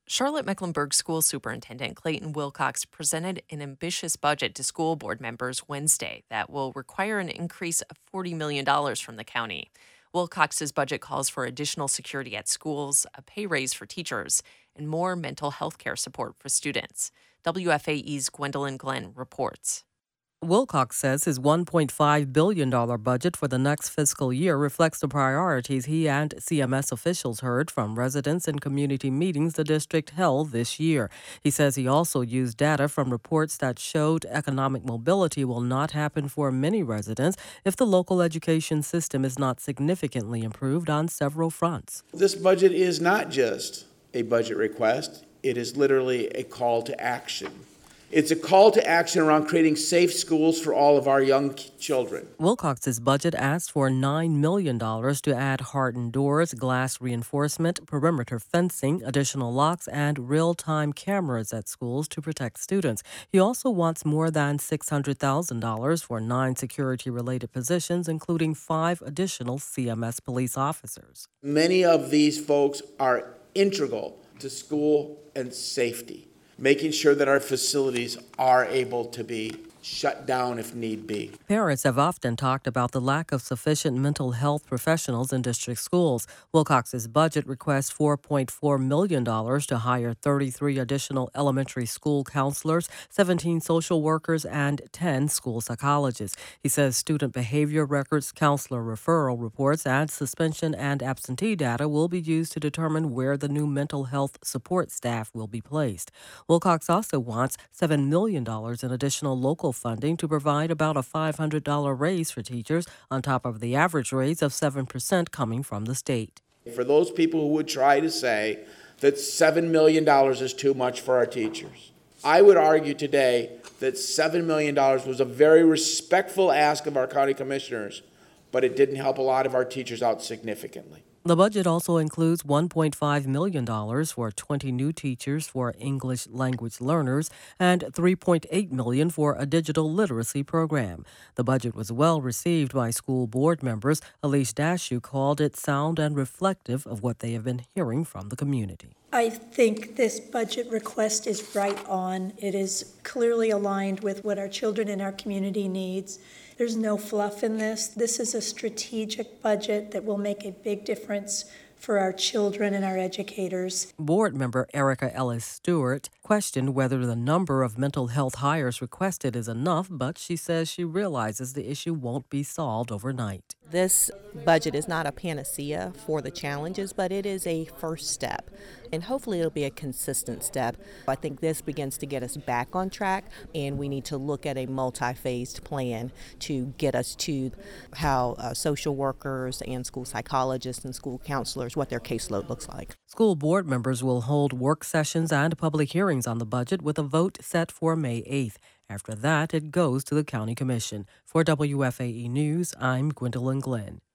Charlotte Mecklenburg School Superintendent Clayton Wilcox presented an ambitious budget to school board members Wednesday that will require an increase of $40 million from the county. Wilcox's budget calls for additional security at schools, a pay raise for teachers, and more mental health care support for students. WFAE's Gwendolyn Glenn reports. Wilcox says his $1.5 billion budget for the next fiscal year reflects the priorities he and CMS officials heard from residents in community meetings the district held this year. He says he also used data from reports that showed economic mobility will not happen for many residents if the local education system is not significantly improved on several fronts. This budget is not just a budget request, it is literally a call to action. It's a call to action around creating safe schools for all of our young children. Wilcox's budget asked for $9 million to add hardened doors, glass reinforcement, perimeter fencing, additional locks, and real-time cameras at schools to protect students. He also wants more than $600,000 for 9 security-related positions, including 5 additional CMS police officers. Many of these folks are integral to school and safety, making sure that our facilities are able to be shut down if need be. Parents have often talked about the lack of sufficient mental health professionals in district schools. Wilcox's budget requests $4.4 million to hire 33 additional elementary school counselors, 17 social workers, and 10 school psychologists. He says student behavior records, counselor referral reports, and suspension and absentee data will be used to determine where the new mental health support staff will be placed. Wilcox also wants $7 million in additional local funding to provide about a $500 raise for teachers on top of the average raise of 7% coming from the state. For those people who would try to say that $7 million is too much for our teachers, I would argue today that $7 million was a very respectful ask of our county commissioners, but it didn't help a lot of our teachers out significantly. The budget also includes $1.5 million for 20 new teachers for English language learners and $3.8 million for a digital literacy program. The budget was well received by school board members. Elise Dashew called it sound and reflective of what they have been hearing from the community. I think this budget request is right on. It is clearly aligned with what our children in our community needs. There's no fluff in this. This is a strategic budget that will make a big difference for our children and our educators. Board member Erica Ellis Stewart questioned whether the number of mental health hires requested is enough, but she says she realizes the issue won't be solved overnight. This budget is not a panacea for the challenges, but it is a first step, and hopefully it'll be a consistent step. I think this begins to get us back on track, and we need to look at a multi-phased plan to get us to how social workers and school psychologists and school counselors, what their caseload looks like. School board members will hold work sessions and public hearings on the budget with a vote set for May 8th. After that, it goes to the County Commission. For WFAE News, I'm Gwendolyn Glenn.